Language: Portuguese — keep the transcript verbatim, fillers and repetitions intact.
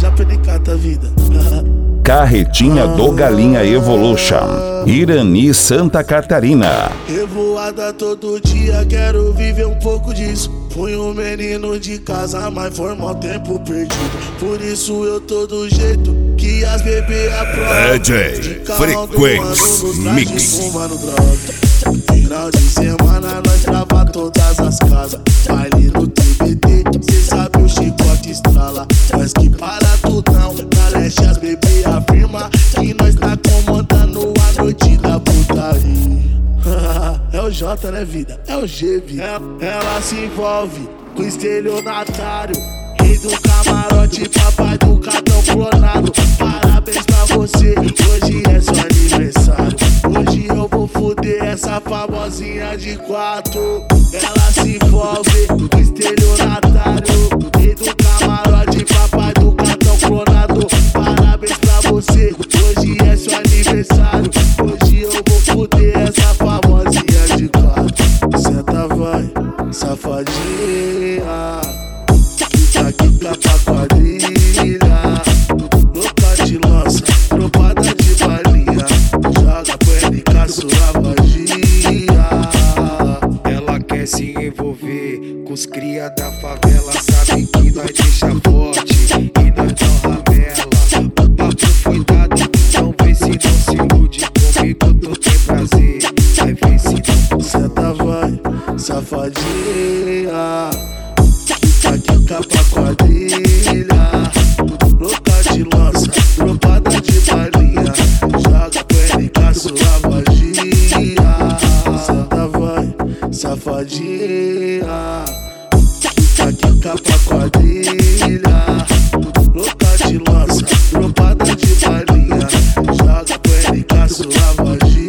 já penicata a vida. Carretinha do Galinha Evolution, Irani, Santa Catarina. Revoada todo dia, quero viver um pouco disso. Fui um menino de casa, mas foi mal tempo perdido. Por isso eu tô do jeito que as bebê aprovam. D J Frequency Mix. Final de semana nós trava todas as casas. Baile no T B T, cê sabe o chicote estrala. Nós que para tudão, na leste as bebê afirma que nós tá comandando a noite da putaria. É o J, né, vida? É o G, vida. Ela se envolve com estelionatário, rei do camarote, papai do cartão clonado. Parabéns pra você, hoje é seu aniversário. Hoje eu vou foder essa famosinha de quatro. Ela se envolve com estelionatário, rei do camarote, papai do cartão clonado. Parabéns pra você, hoje é seu aniversário. Hoje eu vou foder essa famosinha de quatro. Senta vai, safadinha, quica quica pra quadrilha. Louca de lança, tropada de balinha, joga P N K sua magia. Ela quer se envolver com os cria da favela, sabe que nós deixa forte e nós não ramela. O papo foi dado, então vê se não se ilude. Comigo tu tem prazer, vai ver se não. Senta vai, safadinha, quica quica pra quadrilha. Louca de lança, tropada de balinha, joga P N K sua magia. Senta vai, safadinha, quica quica pra quadrilha. Louca de lança, tropada de balinha, joga P N K sua magia.